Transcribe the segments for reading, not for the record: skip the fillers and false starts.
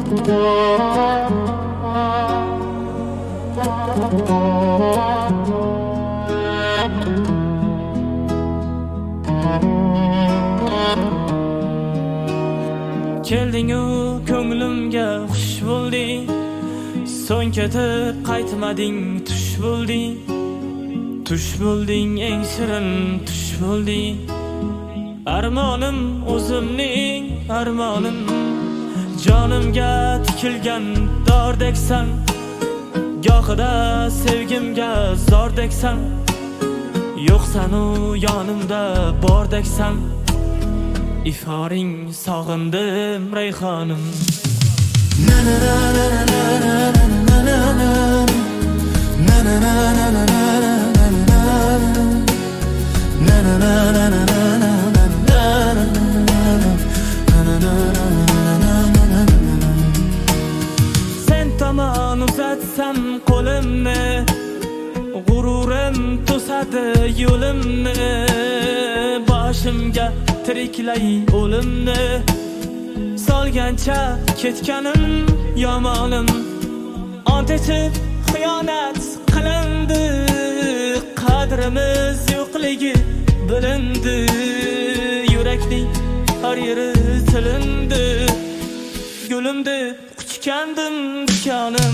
Kelding-u ko'nglimga xush bo'lding, so'ng ketib qaytmading, tush bo'lding. Tush bo'lding, eng shirin tush bo'lding. Armonim o'zimning armonim, jonimga tikilgan dordeksan. Gohida sevgimga zordeksan, yo'qsan-u yonimda bordeksan. Iforing sog'indim rayhonim. Na na na na na na na na na na na na na na. Sen tomon uzatsam qo'limni, g'ururim to'sadi yo'limni. Boshimga tiriklay o'limni, solgancha ketganim yomonim. Ont etib xiyonat qilindi, qadrimiz yo'qligi bilindi. Yurakning har yeri tilindi, gulim deb quchgandim dikonim.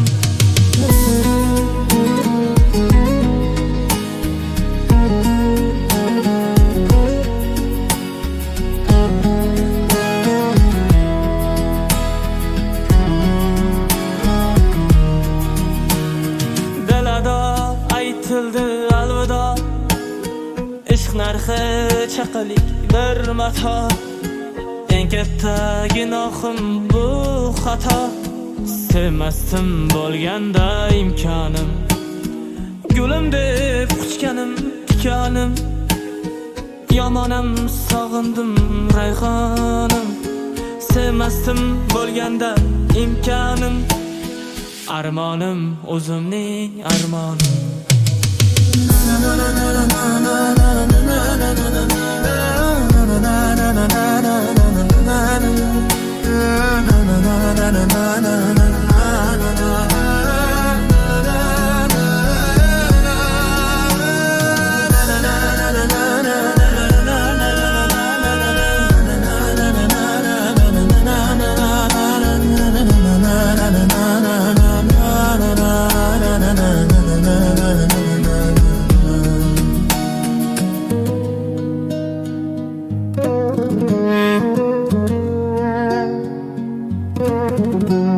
Aytildi alvido, ishq narxi chaqalik bir mato. Eng katta gunohim bu xato, sevmasdim bo'lganda imkonim. Gulim deb quchganim tikonim, yomonam sog'indim rayhonim. Sevmasdim bo'lganda imkonim, armonim o'zimning armonim. Thank you.